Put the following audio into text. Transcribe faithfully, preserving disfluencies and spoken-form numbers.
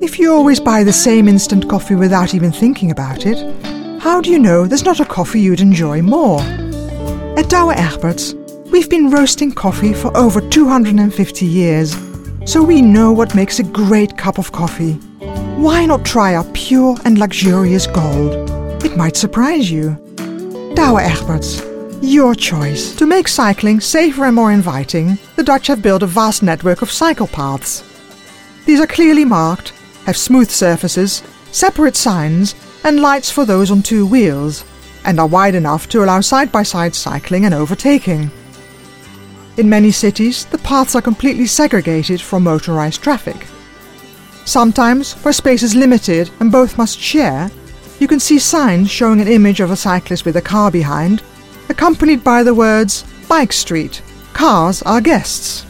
If you always buy the same instant coffee without even thinking about it, how do you know there's not a coffee you'd enjoy more? At Douwe Egberts, we've been roasting coffee for over two hundred fifty years, so we know what makes a great cup of coffee. Why not try our pure and luxurious gold? It might surprise you. Douwe Egberts, your choice. To make cycling safer and more inviting, the Dutch have built a vast network of cycle paths. These are clearly marked, have smooth surfaces, separate signs, and lights for those on two wheels, and are wide enough to allow side-by-side cycling and overtaking. In many cities, the paths are completely segregated from motorized traffic. Sometimes, where space is limited and both must share, you can see signs showing an image of a cyclist with a car behind, accompanied by the words, "Bike Street, cars are guests."